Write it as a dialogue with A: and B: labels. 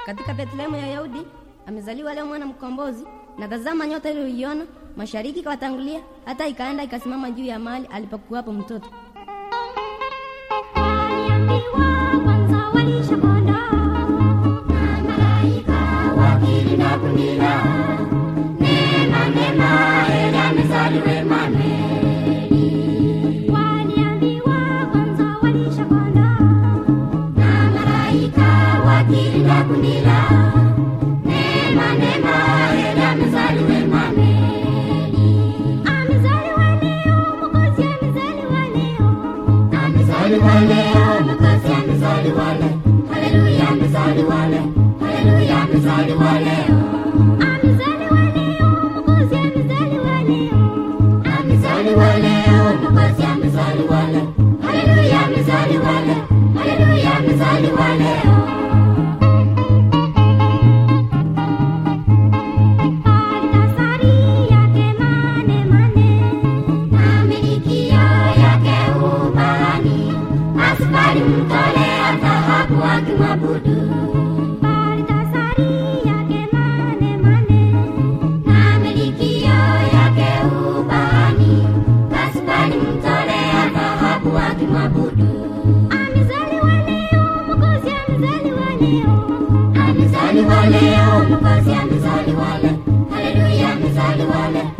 A: Katika Bethlehemu ya Yahudi amezaliwa leo mwana mkombozi, na tazama nyota ile uliona mashariki kawatangulia, hata ikaenda ikasimama juu ya mahali alipokuwa hapo mtoto.
B: Waliambiwa kwanza walishakonda, na malaika wakilinda kundi la neema, neema, heri amezaliwa Emanueli. Waliambiwa kwanza walishakonda, na malaika wakilinda kundi la neema, neema, heri amezaliwa Emanueli. Amezaliwa leo Mwokozi, amezaliwa leo. Amezaliwa leo Mwokozi, amezaliwa leo. Haleluya, amezaliwa leo. Haleluya, amezaliwa leo. Amezaliwa leo Mwokozi, amezaliwa leo. Amezaliwa leo Mwokozi, amezaliwa leo. Haleluya, amezaliwa leo. Haleluya, amezaliwa leo. Mtolea dhahabu akimwabudu, Balthasari yake mane mane, na milikio yake ubani. Gaspari mtolea dhahabu akimwabudu. Amezaliwa leo Mwokozi, amezaliwa leo. Amezaliwa leo Mwokozi, amezaliwa leo. Haleluya, amezaliwa leo.